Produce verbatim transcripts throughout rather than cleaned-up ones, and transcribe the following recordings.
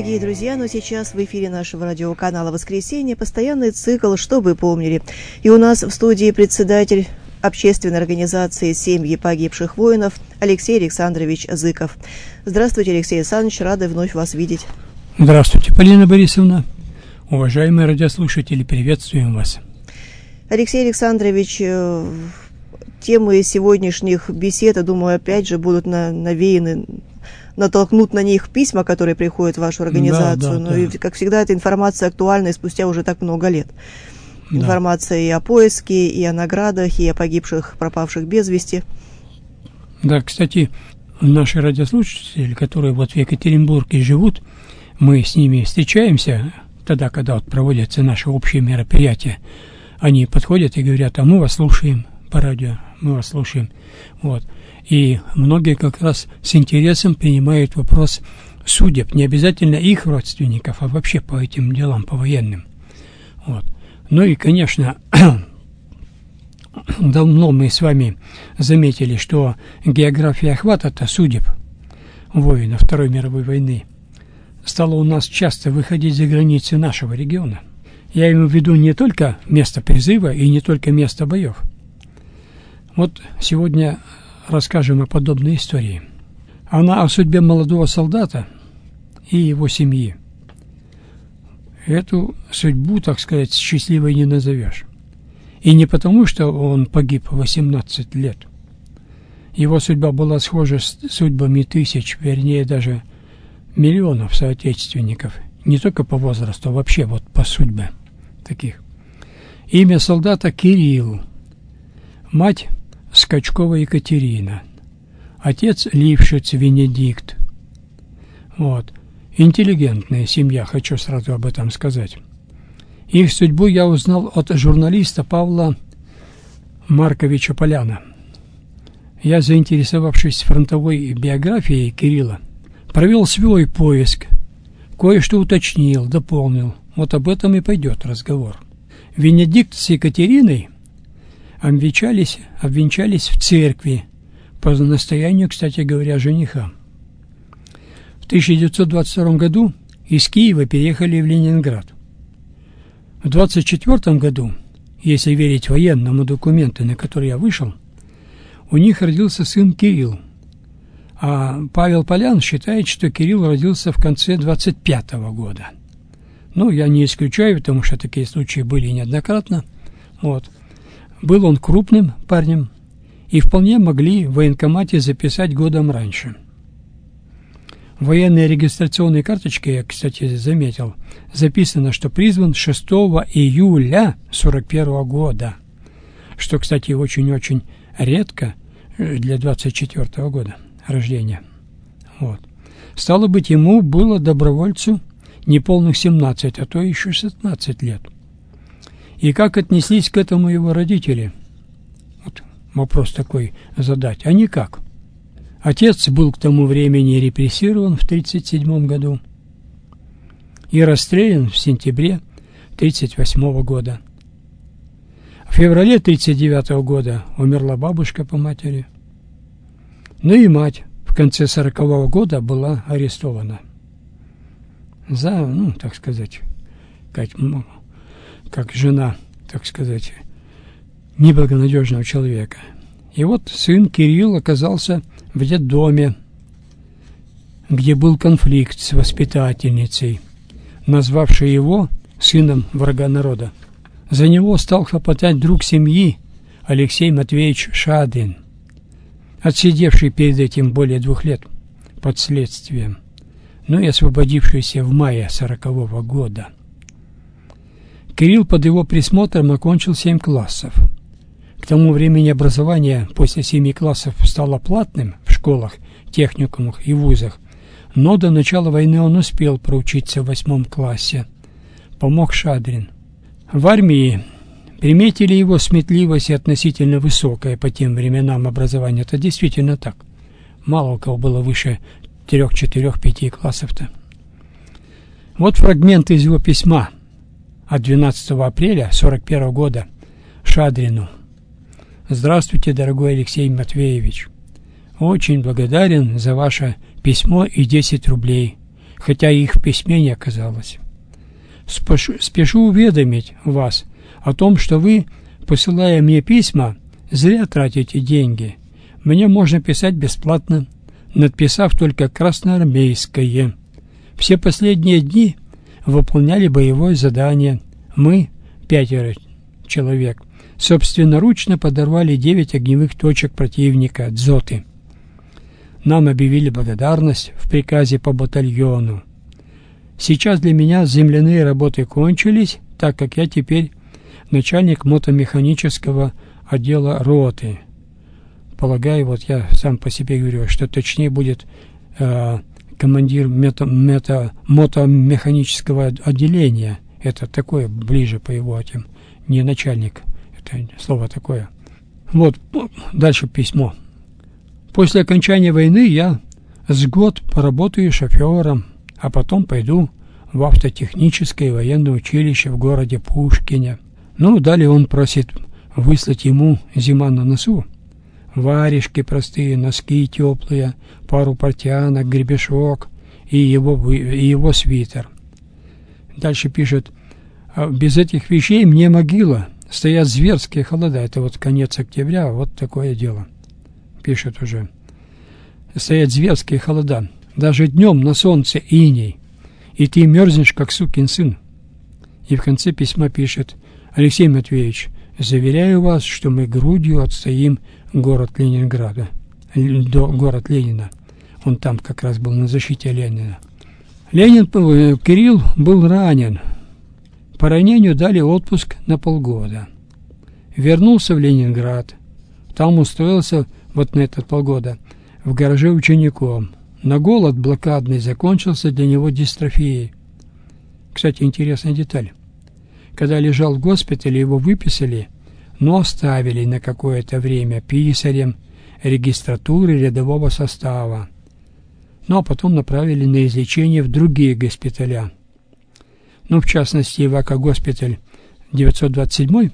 Дорогие друзья, но сейчас в эфире нашего радиоканала «Воскресенье» постоянный цикл «Что вы помнили?». И у нас в студии председатель общественной организации «Семьи погибших воинов» Алексей Александрович Зыков. Здравствуйте, Алексей Александрович, рады вновь вас видеть. Здравствуйте, Полина Борисовна. Уважаемые радиослушатели, приветствуем вас. Алексей Александрович, темы сегодняшних бесед, я думаю, опять же будут навеяны, натолкнут на них письма, которые приходят в вашу организацию. Да, да, Но, да. и, как всегда, эта информация актуальна и спустя уже так много лет. Да. Информация и о поиске, и о наградах, и о погибших, пропавших без вести. Да, кстати, наши радиослушатели, которые вот в Екатеринбурге живут, мы с ними встречаемся тогда, когда вот проводятся наши общие мероприятия. Они подходят и говорят: а мы вас слушаем по радио, мы вас слушаем. Вот. И многие как раз с интересом принимают вопрос судеб, не обязательно их родственников, а вообще по этим делам, по военным. Вот. Ну и, конечно, давно мы с вами заметили, что география охвата судеб воинов Второй мировой войны стала у нас часто выходить за границы нашего региона. Я имею в виду не только место призыва и не только место боев. Вот сегодня расскажем о подобной истории. Она о судьбе молодого солдата и его семьи. Эту судьбу, так сказать, счастливой не назовешь. И не потому, что он погиб в восемнадцать лет. Его судьба была схожа с судьбами тысяч, вернее, даже миллионов соотечественников. Не только по возрасту, а вообще вот по судьбе таких. Имя солдата Кирилл. Мать Скачкова Екатерина. Отец Лившиц Венедикт. Вот. Интеллигентная семья, хочу сразу об этом сказать. Их судьбу я узнал от журналиста Павла Марковича Поляна. Я, заинтересовавшись фронтовой биографией Кирилла, провел свой поиск, кое-что уточнил, дополнил. Вот об этом и пойдет разговор. Венедикт с Екатериной обвенчались, обвенчались в церкви, по настоянию, кстати говоря, жениха. В тысяча девятьсот двадцать втором году из Киева переехали в Ленинград. В двадцать четвёртом году, если верить военному документу, на который я вышел, у них родился сын Кирилл. А Павел Полян считает, что Кирилл родился в конце двадцать пятого года. Ну, я не исключаю, потому что такие случаи были неоднократно. Вот. Был он крупным парнем, и вполне могли в военкомате записать годом раньше. В военной регистрационной карточке, я, кстати, заметил, записано, что призван шестого июля сорок первого года, что, кстати, очень-очень редко для двадцать четвёртого года рождения. Вот. Стало быть, ему было, добровольцу, неполных семнадцать, а то еще шестнадцать лет. И как отнеслись к этому его родители? Вот вопрос такой задать. А никак. Отец был к тому времени репрессирован в тридцать седьмом году и расстрелян в сентябре тридцать восьмого года. В феврале тридцать девятого года умерла бабушка по матери. Ну и мать в конце сорокового года была арестована за, ну, так сказать, как, как жена, так сказать, неблагонадежного человека. И вот сын Кирилл оказался в детдоме, где был конфликт с воспитательницей, назвавшей его сыном врага народа. За него стал хлопотать друг семьи Алексей Матвеевич Шадрин, отсидевший перед этим более двух лет под следствием, но и освободившийся в мае сорокового года. Кирилл под его присмотром окончил семь классов. К тому времени образование после семи классов стало платным в школах, техникумах и вузах, но до начала войны он успел проучиться в восьмом классе. Помог Шадрин. В армии приметили его сметливость и относительно высокое по тем временам образование. Это действительно так. Мало у кого было выше трех, четырех, пяти классов-то. Вот фрагмент из его письма от двенадцатого апреля сорок первого года Шадрину. «Здравствуйте, дорогой Алексей Матвеевич. Очень благодарен за ваше письмо и десять рублей. хотя их в письме не оказалось. Спешу, спешу уведомить вас о том, что вы, посылая мне письма, зря тратите деньги. Мне можно писать бесплатно, надписав только красноармейское. Все последние дни выполняли боевое задание. Мы, пятеро человек, собственноручно подорвали девять огневых точек противника, дзоты. Нам объявили благодарность в приказе по батальону. Сейчас для меня земляные работы кончились, так как я теперь начальник мотомеханического отдела роты. Полагаю, вот я сам по себе говорю, что точнее будет э, командир мето, мето, мотомеханического отделения. Это такое, ближе по его этим, не начальник, это слово такое. Вот, дальше письмо. После окончания войны я с год поработаю шофером, а потом пойду в автотехническое военное училище в городе Пушкине. Ну, далее он просит выслать ему, зима на носу, варежки простые, носки теплые, пару портянок, гребешок и его, и его свитер. Дальше пишет: без этих вещей мне могила, стоят зверские холода. Это вот конец октября, вот такое дело. Пишет уже. Стоят зверские холода. Даже днем на солнце иней, и ты мерзнешь, как сукин сын. И в конце письма пишет: Алексей Матвеевич, заверяю вас, что мы грудью отстоим город Ленинграда, до город Ленина. Он там как раз был на защите Ленина. Ленин, Кирилл был ранен. По ранению дали отпуск на полгода. Вернулся в Ленинград. Там устроился вот на этот полгода в гараже учеником. Но голод блокадный закончился для него дистрофией. Кстати, интересная деталь. Когда лежал в госпитале, его выписали, но оставили на какое-то время писарем регистратуры рядового состава. Ну, а потом направили на излечение в другие госпиталя. Ну, в частности, в АК-госпиталь девятьсот двадцать семь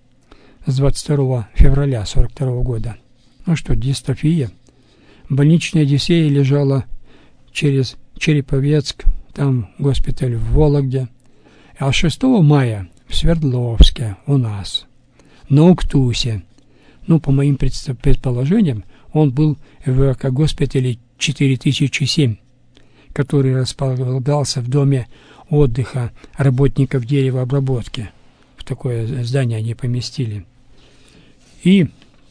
с двадцать второго февраля сорок второго года. Ну что, дистрофия. Больничная Одиссея лежала через Череповецк, там госпиталь в Вологде. А шестого мая в Свердловске у нас, на Уктусе. Ну, по моим предположениям, он был в АК-госпитале четыре тысячи семь, который располагался в доме отдыха работников деревообработки. В такое здание они поместили. И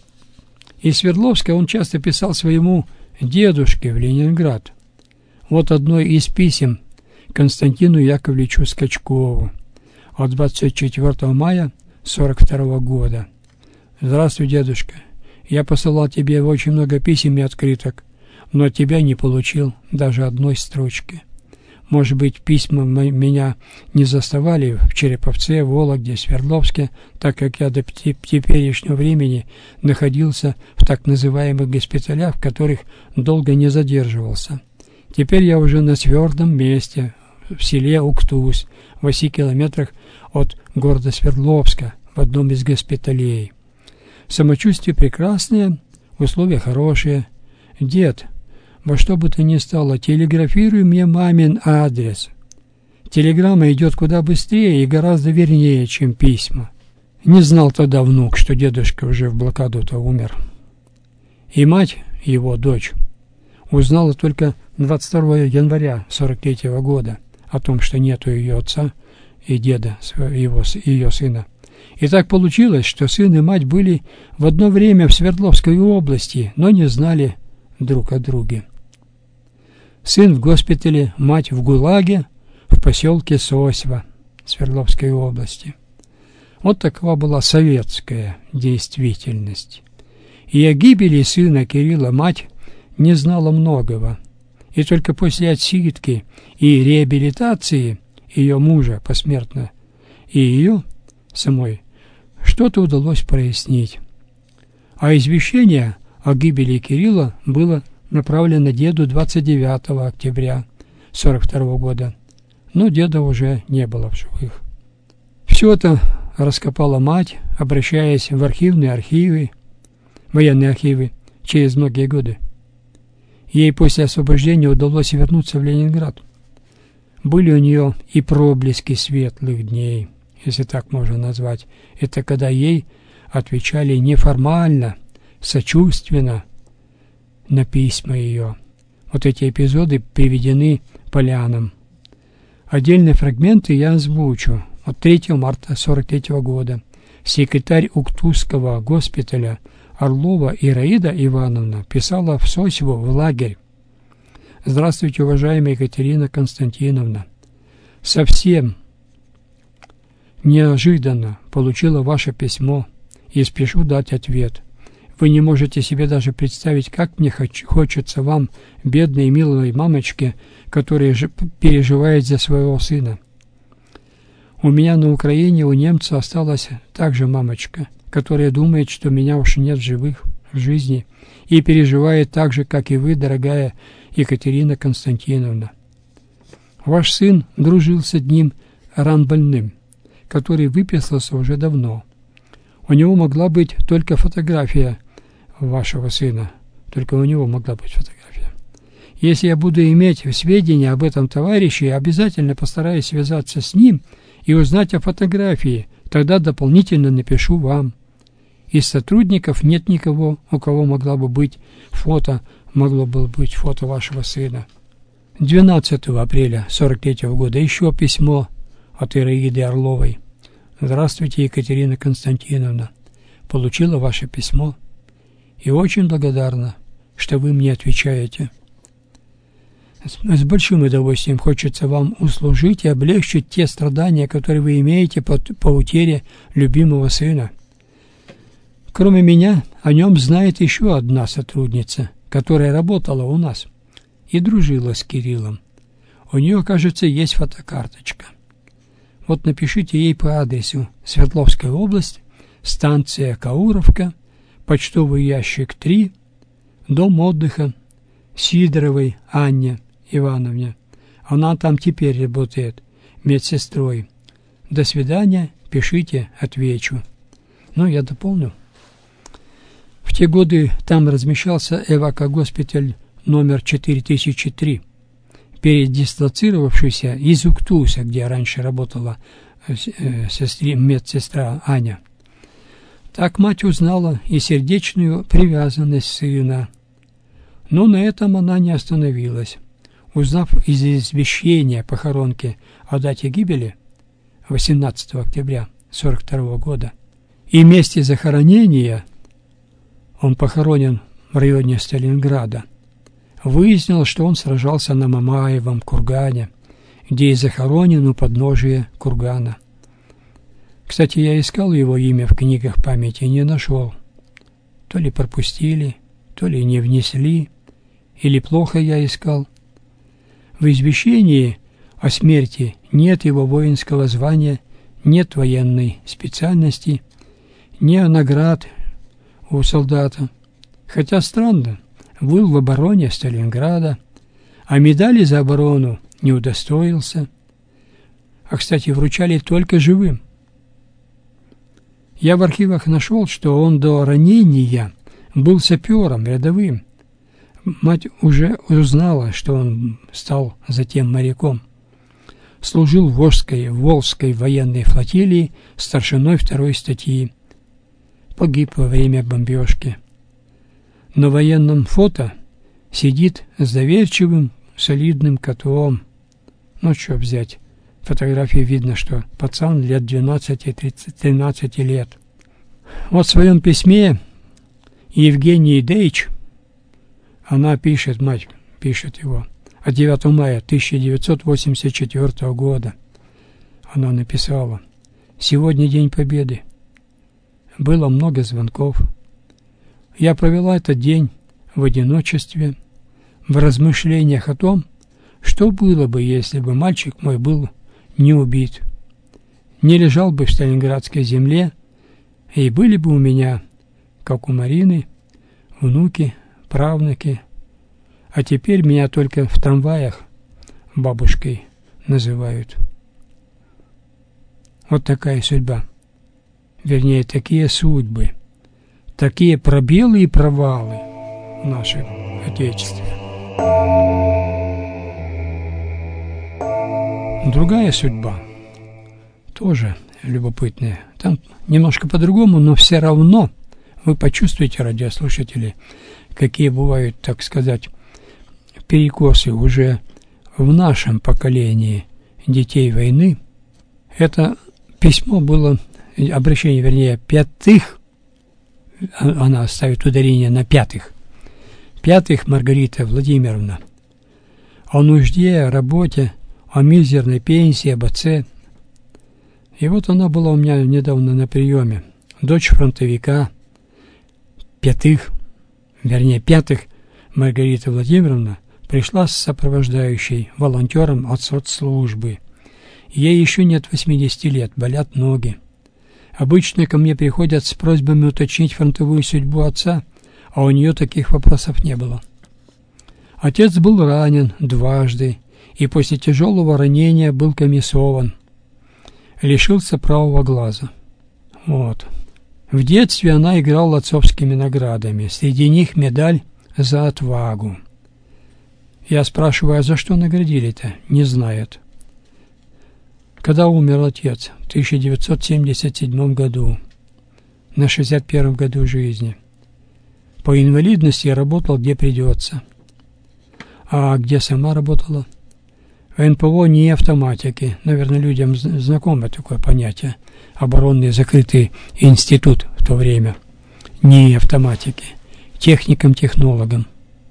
из Свердловска он часто писал своему дедушке в Ленинград. Вот одно из писем Константину Яковлевичу Скачкову от двадцать четвёртого мая сорок второго года. «Здравствуй, дедушка. Я посылал тебе очень много писем и открыток, но от тебя не получил даже одной строчки. Может быть, письма меня не заставали в Череповце, Вологде, Свердловске, так как я до теперешнего времени находился в так называемых госпиталях, в которых долго не задерживался. Теперь я уже на твердом месте, в селе Уктус, в восьми километрах от города Свердловска, в одном из госпиталей. Самочувствие прекрасное, условия хорошие. Дед, во что бы то ни стало, телеграфируй мне мамин адрес. Телеграмма идет куда быстрее и гораздо вернее, чем письма. Не знал тогда внук, что дедушка уже в блокаду-то умер. И мать, его дочь, узнала только двадцать второго января сорок третьего года о том, что нету ее отца и деда, его, ее сына. И так получилось, что сын и мать были в одно время в Свердловской области, но не знали друг о друге. Сын в госпитале, мать в ГУЛАГе в поселке Сосьва Свердловской области. Вот такова была советская действительность. И о гибели сына Кирилла мать не знала многого. И только после отсидки и реабилитации ее мужа посмертно и ее самой что-то удалось прояснить. А извещение о гибели Кирилла было направлено деду двадцать девятого октября сорок второго года, но деда уже не было в живых. Все это раскопала мать, обращаясь в архивные архивы, военные архивы, через многие годы. Ей после освобождения удалось вернуться в Ленинград. Были у нее и проблески светлых дней, если так можно назвать. Это когда ей отвечали неформально, сочувственно на письма ее. Вот эти эпизоды приведены Полянам. Отдельные фрагменты я озвучу. Вот третьего марта сорок третьего года секретарь Уктусского госпиталя Орлова Ираида Ивановна писала в Сосьву в лагерь. «Здравствуйте, уважаемая Екатерина Константиновна. Совсем неожиданно получила ваше письмо и спешу дать ответ. Вы не можете себе даже представить, как мне хочется вам, бедной и милой мамочке, которая переживает за своего сына. У меня на Украине у немца осталась также мамочка, которая думает, что меня уж нет в живых, в жизни, и переживает так же, как и вы, дорогая Екатерина Константиновна. Ваш сын дружил с одним ранбольным, который выписался уже давно. У него могла быть только фотография вашего сына, только у него могла быть фотография. Если я буду иметь сведения об этом товарище, я обязательно постараюсь связаться с ним и узнать о фотографии, тогда дополнительно напишу вам. Из сотрудников нет никого, у кого могла бы быть фото, могло бы быть фото вашего сына». двенадцатого апреля сорок третьего года еще письмо от Ираиды Орловой. «Здравствуйте, Екатерина Константиновна. Получила ваше письмо и очень благодарна, что вы мне отвечаете. С большим удовольствием хочется вам услужить и облегчить те страдания, которые вы имеете по, по утере любимого сына. Кроме меня, о нем знает еще одна сотрудница, которая работала у нас и дружила с Кириллом. У нее, кажется, есть фотокарточка. Вот напишите ей по адресу: Свердловская область, станция Кауровка, почтовый ящик три, дом отдыха, Сидоровой Анне Ивановне. Она там теперь работает медсестрой. До свидания, пишите, отвечу». Ну, я дополню. В те годы там размещался эвакогоспиталь номер четыре тысячи три, передислоцировавшийся из Уктуса, где раньше работала сестре, медсестра Аня. Так мать узнала и сердечную привязанность сына. Но на этом она не остановилась. Узнав из извещения похоронки о дате гибели восемнадцатого октября сорок второго года и месте захоронения, он похоронен в районе Сталинграда, выяснилось, что он сражался на Мамаевом кургане, где и захоронен у подножия кургана. Кстати, я искал его имя в книгах памяти и не нашел. То ли пропустили, то ли не внесли, или плохо я искал. В извещении о смерти нет его воинского звания, нет военной специальности, нет наград у солдата. Хотя странно, был в обороне Сталинграда, а медали за оборону не удостоился. А, кстати, вручали только живым. Я в архивах нашел, что он до ранения был сапером рядовым. Мать уже узнала, что он стал затем моряком. Служил в Волжской, Волжской военной флотилии старшиной второй статьи. Погиб во время бомбежки. На военном фото сидит с доверчивым, солидным котом. Ну, что взять? Фотографии видно, что пацан лет двенадцати-тринадцати лет. Вот в своем письме Евгении Дейч, она пишет, мать пишет его, от девятого мая тысяча девятьсот восемьдесят четвёртого года. Она написала: «Сегодня День Победы. Было много звонков. Я провела этот день в одиночестве, в размышлениях о том, что было бы, если бы мальчик мой был не убит, не лежал бы в Сталинградской земле, и были бы у меня, как у Марины, внуки, правнуки, а теперь меня только в трамваях бабушкой называют». Вот такая судьба. Вернее, такие судьбы, такие пробелы и провалы в нашем Отечестве. Другая судьба, тоже любопытная. Там немножко по-другому, но все равно вы почувствуете, радиослушатели, какие бывают, так сказать, перекосы уже в нашем поколении детей войны. Это письмо было, обращение, вернее, пятых, она ставит ударение на пятых, пятых Маргарита Владимировна, о нужде, о работе, о мизерной пенсии, об отце. И вот она была у меня недавно на приеме, дочь фронтовика, пятых, вернее, пятых Маргарита Владимировна пришла с сопровождающей волонтером от соцслужбы. Ей еще нет восьмидесяти лет, болят ноги. Обычно ко мне приходят с просьбами уточнить фронтовую судьбу отца, а у нее таких вопросов не было. Отец был ранен дважды и после тяжелого ранения был комиссован. Лишился правого глаза. Вот. В детстве она играла отцовскими наградами. Среди них медаль за отвагу. Я спрашиваю, а за что наградили-то? Не знает. Когда умер отец? В тысяча девятьсот семьдесят седьмом году. На шестьдесят первом году жизни. По инвалидности я работал где придется. А где сама работала? В эн пэ о не автоматики. Наверное, людям знакомо такое понятие. Оборонный закрытый институт в то время. Не автоматики. Техником-технологом.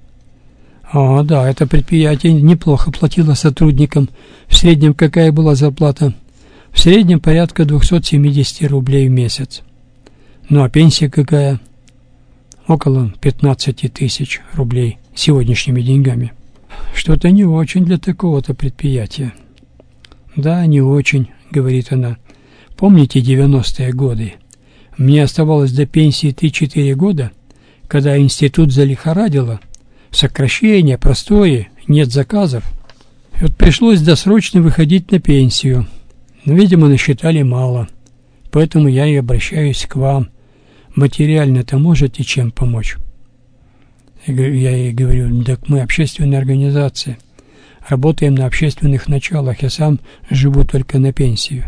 А, да, это предприятие неплохо платило сотрудникам. В среднем какая была зарплата? В среднем порядка двести семьдесят рублей в месяц. Ну, а пенсия какая? Около пятнадцать тысяч рублей сегодняшними деньгами. Что-то не очень для такого-то предприятия. Да, не очень, говорит она. Помните девяностые годы? Мне оставалось до пенсии три-четыре года, когда институт залихорадило. Сокращение, простое, нет заказов. И вот пришлось досрочно выходить на пенсию. Но, видимо, насчитали мало. Поэтому я и обращаюсь к вам. Материально-то можете чем помочь? Я ей говорю, так мы общественная организация. Работаем на общественных началах. Я сам живу только на пенсию.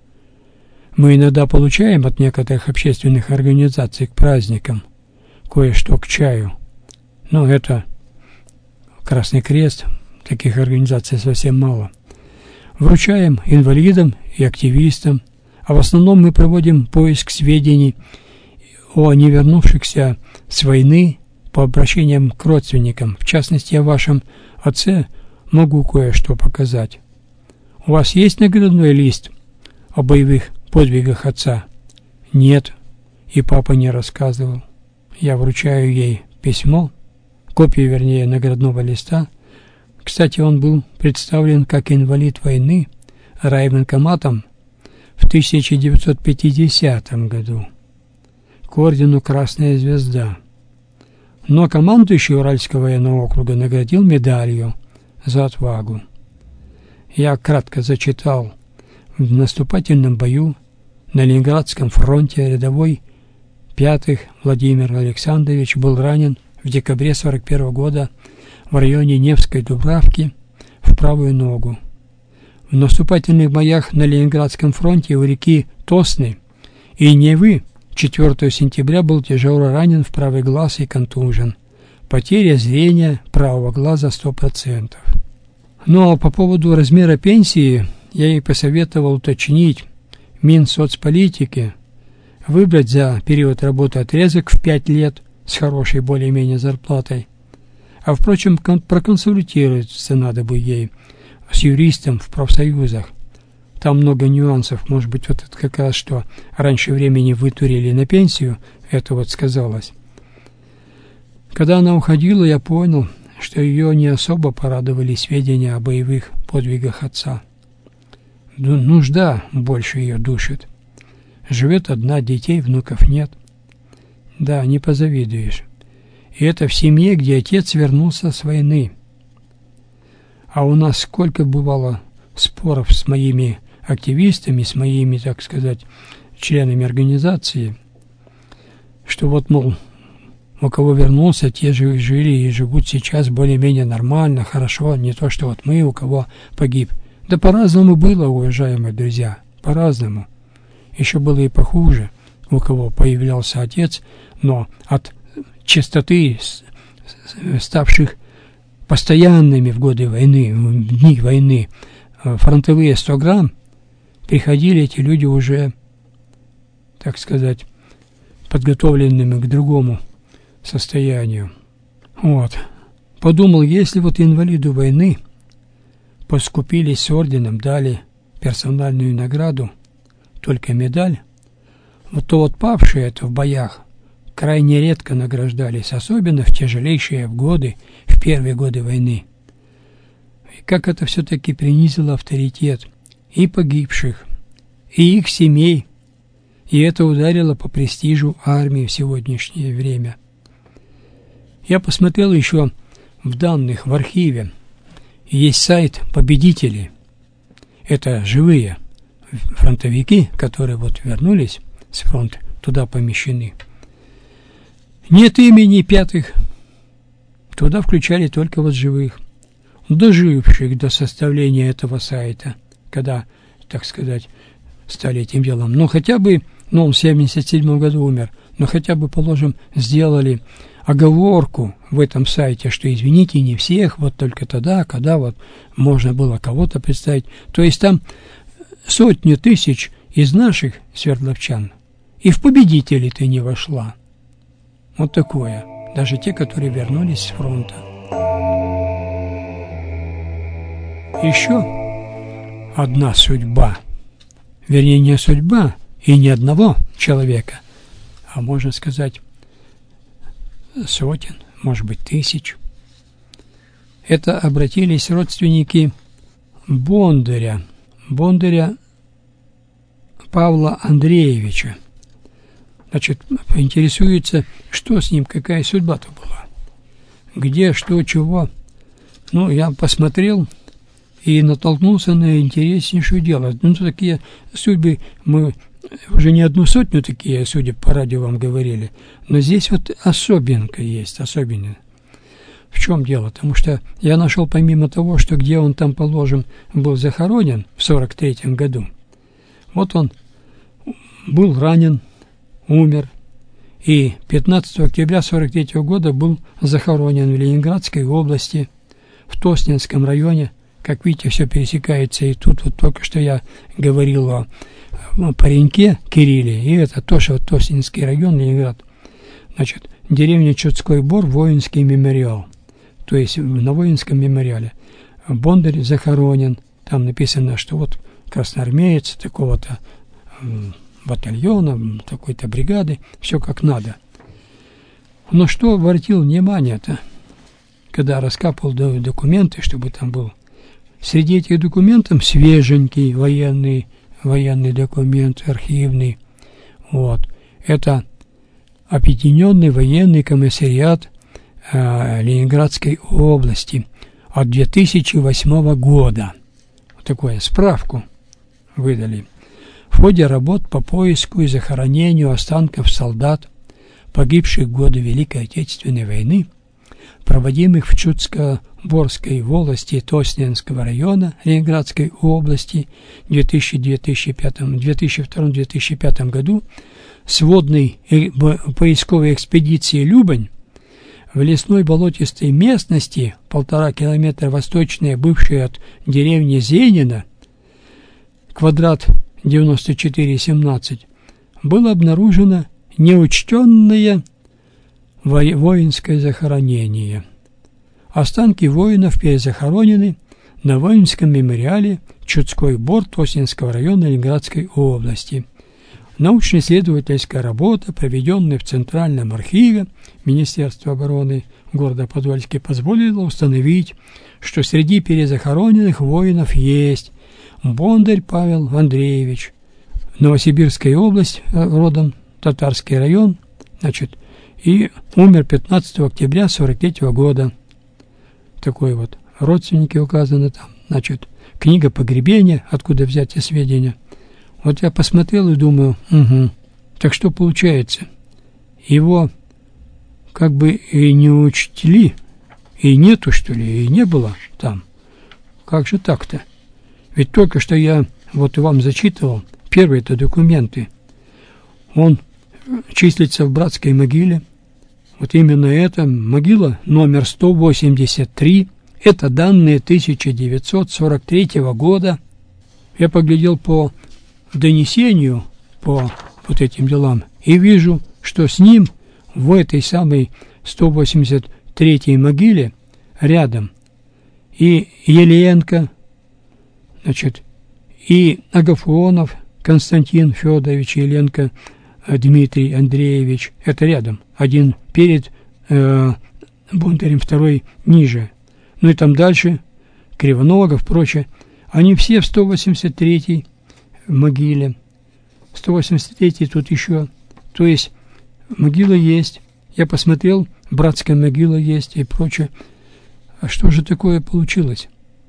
Мы иногда получаем от некоторых общественных организаций к праздникам кое-что к чаю. Но это Красный Крест, таких организаций совсем мало. Вручаем инвалидам и активистам, а в основном мы проводим поиск сведений о невернувшихся с войны по обращениям к родственникам. В частности, о вашем отце могу кое-что показать. У вас есть наградной лист о боевых подвигах отца? Нет, и папа не рассказывал. Я вручаю ей письмо, копию, вернее, наградного листа. Кстати, он был представлен как инвалид войны райвоенкоматом в тысяча девятьсот пятидесятом году к ордену «Красная звезда». Но командующий Уральского военного округа наградил медалью за отвагу. Я кратко зачитал: в наступательном бою на Ленинградском фронте рядовой Пятых Владимир Александрович был ранен в декабре сорок первого года в районе Невской Дубравки в правую ногу. В наступательных боях на Ленинградском фронте у реки Тосны и Невы четвёртого сентября был тяжело ранен в правый глаз и контужен. Потеря зрения правого глаза сто процентов. Но по поводу размера пенсии я ей посоветовал уточнить Минсоцполитике, выбрать за период работы отрезок в пять лет с хорошей более-менее зарплатой. А, впрочем, проконсультироваться надо бы ей с юристом в профсоюзах. Там много нюансов. Может быть, вот это как раз, что раньше времени вытурили на пенсию, это вот сказалось. Когда она уходила, я понял, что ее не особо порадовали сведения о боевых подвигах отца. Нужда больше ее душит. Живет одна, детей, внуков нет. Да, не позавидуешь. И это в семье, где отец вернулся с войны. А у нас сколько бывало споров с моими активистами, с моими, так сказать, членами организации, что вот, мол, у кого вернулся, те же жили и живут сейчас более-менее нормально, хорошо, не то, что вот мы, у кого погиб Да по-разному было, уважаемые друзья, по-разному. Еще было и похуже, у кого появлялся отец, но от частоты, ставших постоянными в годы войны, в дни войны, фронтовые сто грамм, приходили эти люди уже, так сказать, подготовленными к другому состоянию. Вот. Подумал, если вот инвалиду войны поскупились с орденом, дали персональную награду, только медаль, вот то вот павшие это в боях крайне редко награждались, особенно в тяжелейшие годы, в первые годы войны. И как это все-таки принизило авторитет и погибших, и их семей, и это ударило по престижу армии в сегодняшнее время. Я посмотрел еще в данных в архиве. Есть сайт победителей. Это живые фронтовики, которые вот вернулись с фронта, туда помещены. Нет имени пятых. Туда включали только вот живых, доживших до составления этого сайта, когда, так сказать, стали этим делом. Но хотя бы, ну, он в семьдесят седьмом году умер, но хотя бы, положим, сделали оговорку в этом сайте, что, извините, не всех, вот только тогда, когда вот можно было кого-то представить. То есть там сотни тысяч из наших свердловчан и в победители ты не вошла. Вот такое. Даже те, которые вернулись с фронта. Еще одна судьба. Вернее, не судьба и не одного человека, а, можно сказать, сотен, может быть, тысяч. Это обратились родственники Бондаря, Бондаря Павла Андреевича. Значит, интересуется, что с ним, какая судьба-то была, где, что, чего. Ну, я посмотрел и натолкнулся на интереснейшее дело. Ну, такие судьбы мы уже не одну сотню такие судеб по радио вам говорили, но здесь вот особенка есть, особенная. В чем дело? Потому что я нашел, помимо того, что где он там, положим, был захоронен в сорок третьем году, вот он был ранен, умер, и пятнадцатого октября сорок третьего года был захоронен в Ленинградской области, в Тоснинском районе. Как видите, все пересекается, и тут вот только что я говорил о, о пареньке Кирилле, и это тоже вот Тоснинский район, Ленинград. Значит, деревня Чудской Бор, воинский мемориал, то есть на воинском мемориале. Бондарь захоронен, там написано, что вот красноармеец такого-то батальона, такой-то бригады, все как надо. Но что обратил внимание-то, когда раскапывал документы, чтобы там был, среди этих документов свеженький военный, военный документ, архивный, вот, это Объединенный военный комиссариат э, Ленинградской области от две тысячи восьмого года. Вот такую справку выдали. В ходе работ по поиску и захоронению останков солдат, погибших в годы Великой Отечественной войны, проводимых в Чудско-Борской волости Тоснинского района Ленинградской области в две тысячи втором — две тысячи пятом году, сводной поисковой экспедиции «Любань» в лесной болотистой местности, полтора километра восточнее бывшей от деревни Зенина, квадрат девяносто четыре семнадцать, было обнаружено неучтенное воинское захоронение. Останки воинов перезахоронены на воинском мемориале Чудской Бор Тоснинского района Ленинградской области. Научно-исследовательская работа, проведенная в Центральном архиве Министерства обороны города Подольске, позволила установить, что среди перезахороненных воинов есть Бондарь Павел Андреевич, Новосибирская область, родом Татарский район, значит, и умер пятнадцатого октября сорок третьего года. Такой вот родственники указаны там, значит, книга погребения, откуда взять эти сведения. Вот я посмотрел и думаю, угу, так что получается, его как бы и не учтили, и нету, что ли, и не было там. Как же так-то? Ведь только что я вот вам зачитывал первые-то документы. Он числится в братской могиле. Вот именно эта могила номер сто восемьдесят три. Это данные тысяча девятьсот сорок третьего года. Я поглядел по донесению, по вот этим делам, и вижу, что с ним в этой самой сто восемьдесят третьей могиле рядом и Елеенко, значит, и Агафонов Константин Федорович, Еленко Дмитрий Андреевич. Это рядом. Один перед э, Бондарем, второй ниже. Ну и там дальше Кривоногов, прочее. Они все в сто восемьдесят третьей могиле. сто восемьдесят третий тут еще. То есть могила есть. Я посмотрел, братская могила есть и прочее. А что же такое получилось?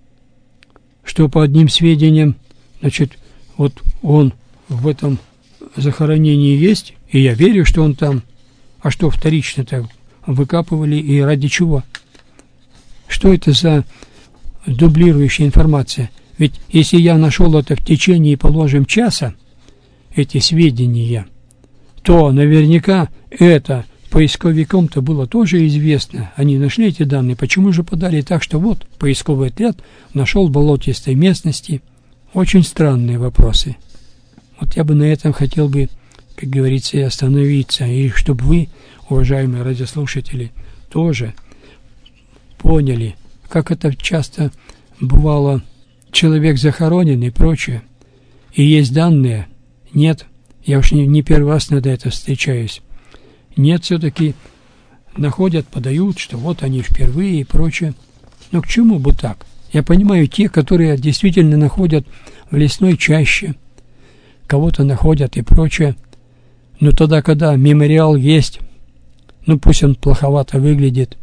Что по одним сведениям, значит, вот он в этом захоронении есть, и я верю, что он там. А что вторично-то выкапывали и ради чего? Что это за дублирующая информация? Ведь если я нашел это в течение, положим, часа, эти сведения, то наверняка это поисковикам-то было тоже известно. Они нашли эти данные. Почему же подали так, что вот поисковый отряд нашел в болотистой местности? Очень странные вопросы. Вот я бы на этом хотел бы, как говорится, и остановиться. И чтобы вы, уважаемые радиослушатели, тоже поняли, как это часто бывало, человек захоронен и прочее. И есть данные. Нет, я уж не, не первый раз над это встречаюсь. Нет, все-таки находят, подают, что вот они впервые и прочее. Но к чему бы так? Я понимаю, те, которые действительно находят в лесной чаще, кого-то находят и прочее. Но тогда, когда мемориал есть, ну пусть он плоховато выглядит.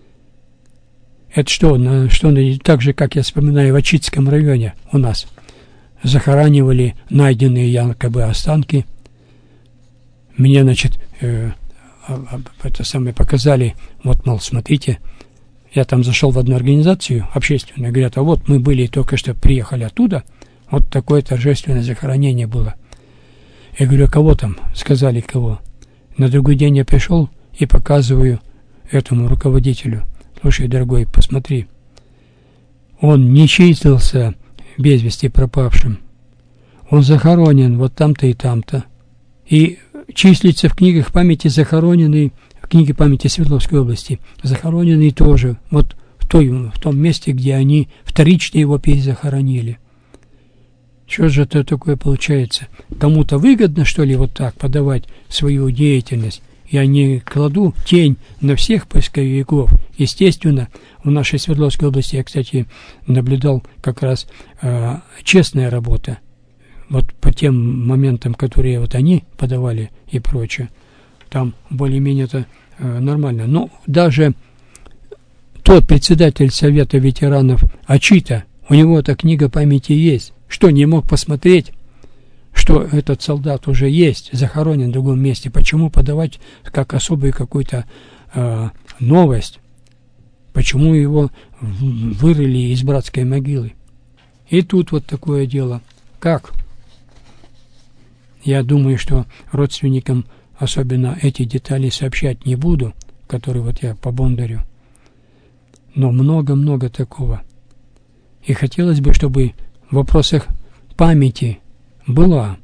Это что, на, что так же, как я вспоминаю, в Ачитском районе у нас захоранивали найденные якобы останки. Мне, значит, э, это самое показали, вот, мол, смотрите, я там зашел в одну организацию общественную, говорят, а вот мы были только что приехали оттуда, вот такое торжественное захоронение было. Я говорю, а кого там? Сказали, кого. На другой день я пришел и показываю этому руководителю. Слушай, дорогой, посмотри. Он не числился без вести пропавшим. Он захоронен вот там-то и там-то. И числится в книгах памяти захороненный, в книге памяти Свердловской области, захороненный тоже вот в, той, в том месте, где они вторично его перезахоронили. Что же это такое получается? Кому-то выгодно, что ли, вот так подавать свою деятельность? Я не кладу тень на всех поисковиков. Естественно, в нашей Свердловской области я, кстати, наблюдал как раз э, честная работа. Вот по тем моментам, которые вот они подавали и прочее, там более-менее это э, нормально. Но даже тот председатель Совета ветеранов Ачита, у него эта книга памяти есть. Что, не мог посмотреть, что этот солдат уже есть, захоронен в другом месте? Почему подавать как особую какую-то э, новость? Почему его вырыли из братской могилы? И тут вот такое дело. Как? Я думаю, что родственникам особенно эти детали сообщать не буду, которые вот я по Бондарю. Но много-много такого. И хотелось бы, чтобы в вопросах памяти была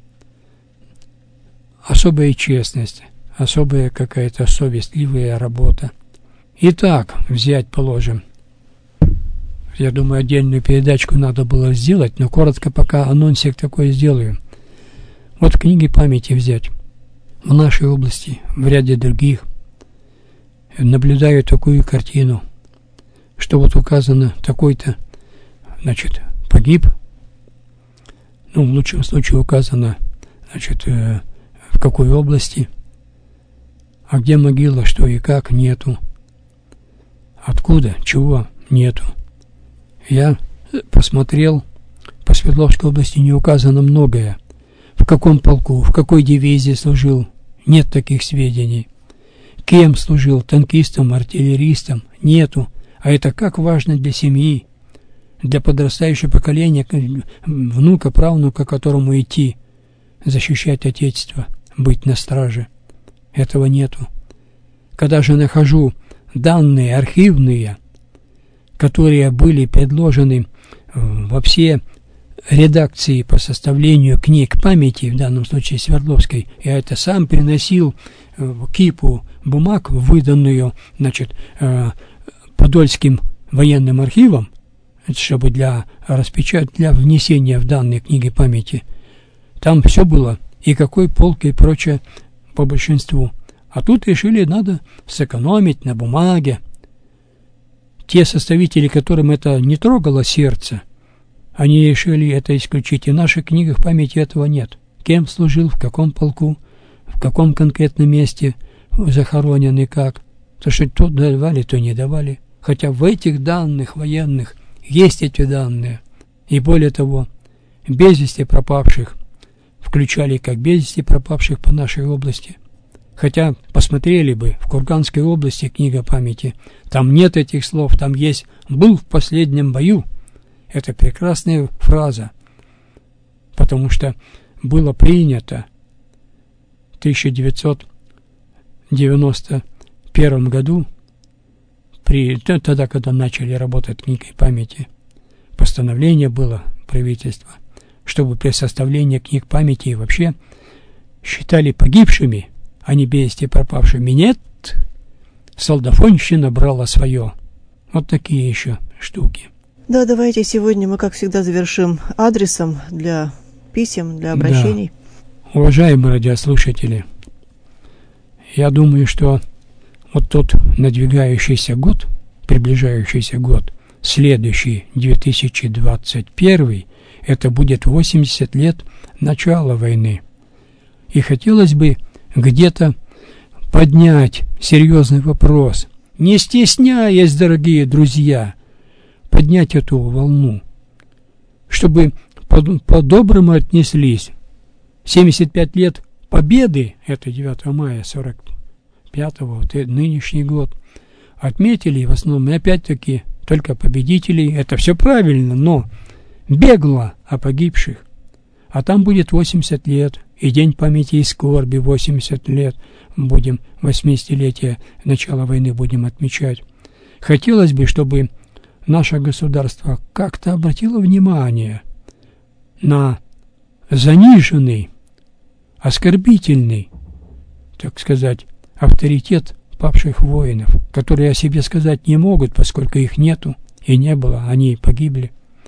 особая честность, особая какая-то совестливая работа. Итак, взять, положим. Я думаю, отдельную передачку надо было сделать, но коротко пока анонсик такой сделаю. Вот книги памяти взять. В нашей области, в ряде других, наблюдаю такую картину, что вот указано такой-то, значит, погиб. Ну, в лучшем случае указано, значит, э, в какой области, а где могила, что и как, нету. Откуда, чего, нету. Я посмотрел, по Свердловской области не указано многое. В каком полку, в какой дивизии служил, нет таких сведений. Кем служил, танкистом, артиллеристом, нету. А это как важно для семьи. для подрастающего поколения, внука, правнука, которому идти, защищать Отечество, быть на страже. Этого нету. Когда же нахожу данные архивные, которые были предложены во все редакции по составлению книг памяти, в данном случае Свердловской, я это сам приносил в кипу бумаг, выданную, значит, Подольским военным архивом, чтобы для распечат, для внесения в данные книги памяти. Там все было, и какой полк, и прочее, по большинству. А тут решили, надо сэкономить на бумаге. Те составители, которым это не трогало сердце, они решили это исключить. И в наших книгах памяти этого нет. Кем служил, в каком полку, в каком конкретном месте захоронен и как. То, что то давали, то не давали. Хотя в этих данных военных есть эти данные. И более того, без вести пропавших включали как без вести пропавших по нашей области. Хотя посмотрели бы в Курганской области книга памяти, там нет этих слов, там есть «был в последнем бою». Это прекрасная фраза, потому что было принято в тысяча девятьсот девяносто первом году, при, тогда, когда начали работать книгой памяти, постановление было правительства, чтобы при составлении книг памяти и вообще считали погибшими, а не без вести пропавшими. Нет, солдафонщина брала свое. Вот такие еще штуки. Да, давайте сегодня мы, как всегда, завершим адресом для писем, для обращений. Да. Уважаемые радиослушатели, я думаю, что вот тот надвигающийся год, приближающийся год, следующий, две тысячи двадцать первый, это будет восемьдесят лет начала войны. И хотелось бы где-то поднять серьезный вопрос, не стесняясь, дорогие друзья, поднять эту волну, чтобы по-доброму отнеслись. семьдесят пять лет победы, это девятого мая сорок пятого, вот нынешний год, отметили в основном, и опять-таки, только победителей, это все правильно, но бегло о погибших. А там будет восемьдесят лет, и День памяти и скорби, восемьдесят лет, будем, восьмидесятилетие начала войны будем отмечать. Хотелось бы, чтобы наше государство как-то обратило внимание на заниженный, оскорбительный, так сказать, авторитет павших воинов, которые о себе сказать не могут, поскольку их нету и не было, они погибли.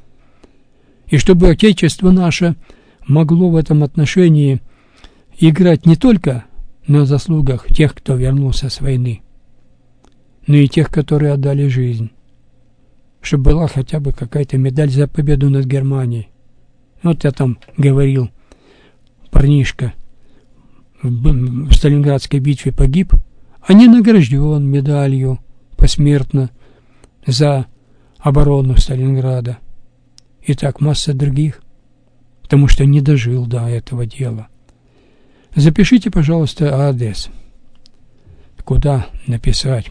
И чтобы Отечество наше могло в этом отношении играть не только на заслугах тех, кто вернулся с войны, но и тех, которые отдали жизнь. Чтобы была хотя бы какая-то медаль за победу над Германией. Вот я там говорил, парнишка в, в Сталинградской битве погиб, а не награжден медалью посмертно за оборону Сталинграда. И так масса других, потому что не дожил до этого дела. Запишите, пожалуйста, адрес. Куда написать?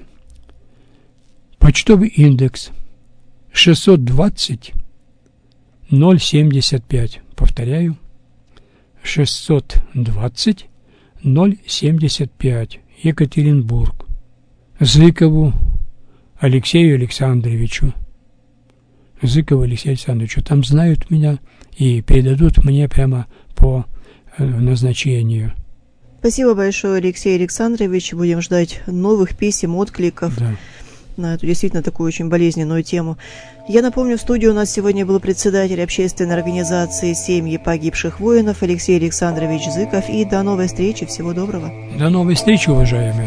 Почтовый индекс шестьсот двадцать ноль семьдесят пять. Повторяю. шестьсот двадцать ноль семьдесят пять. Екатеринбург. Зыкову Алексею Александровичу. Зыкову Алексею Александровичу. Там знают меня и передадут мне прямо по э, назначению. Спасибо большое, Алексей Александрович. Будем ждать новых писем, откликов. Да. На эту действительно такую очень болезненную тему. Я напомню, в студии у нас сегодня был председатель общественной организации «Семьи погибших воинов» Алексей Александрович Зыков. И до новой встречи. Всего доброго. До новой встречи, уважаемые.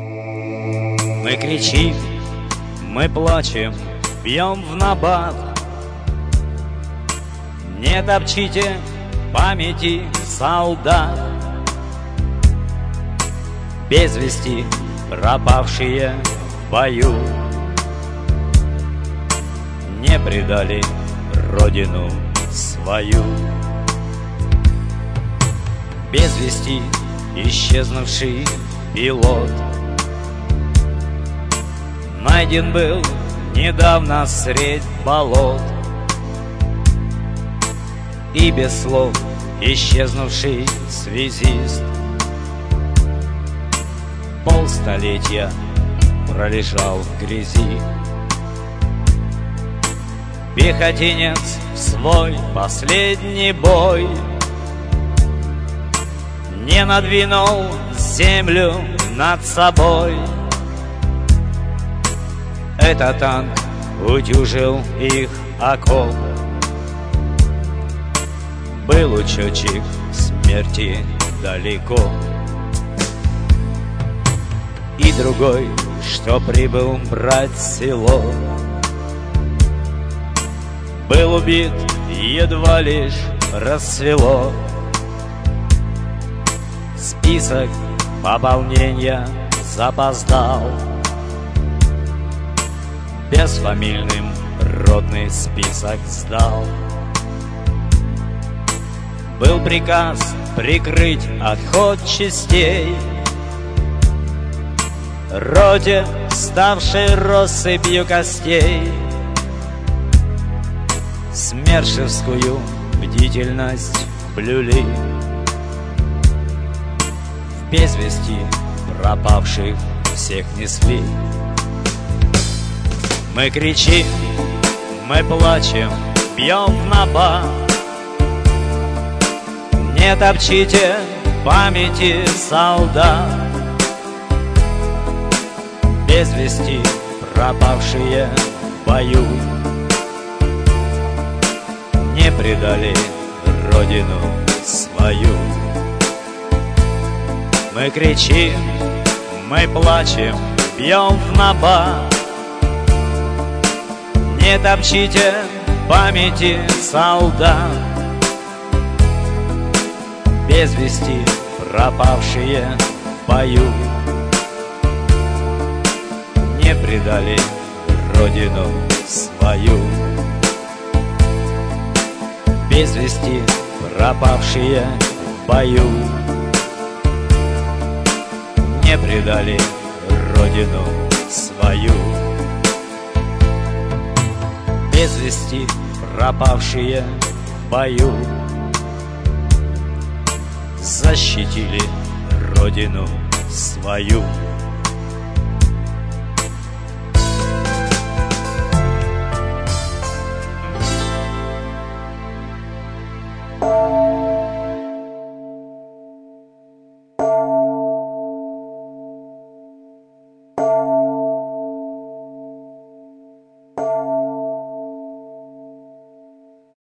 Мы кричим, мы плачем, бьем в набат. Не топчите памяти солдат. Без вести пропавшие в бою не предали родину свою. Без вести исчезнувший пилот найден был недавно средь болот. и без слов исчезнувший связист. Полстолетия пролежал в грязи пехотинец в свой последний бой. Не надвинул землю над собой. Этот танк утюжил их окоп. Был учетчик смерти далеко. И другой, что прибыл брать село, был убит, едва лишь рассвело. Список пополнения запоздал. Безфамильным ротный список сдал. Был приказ прикрыть отход частей роте, ставшей россыпью костей. Смершевскую бдительность блюли. В без вести пропавших всех несли. Мы кричим, мы плачем, бьем в набат. Не топчите памяти солдат. Без вести пропавшие в бою не предали родину свою. Мы кричим, мы плачем, бьем в набат. Не топчите памяти солдат. Без вести пропавшие в бою не предали родину свою. Без вести пропавшие в бою не предали родину свою. Без вести пропавшие в бою защитили родину свою.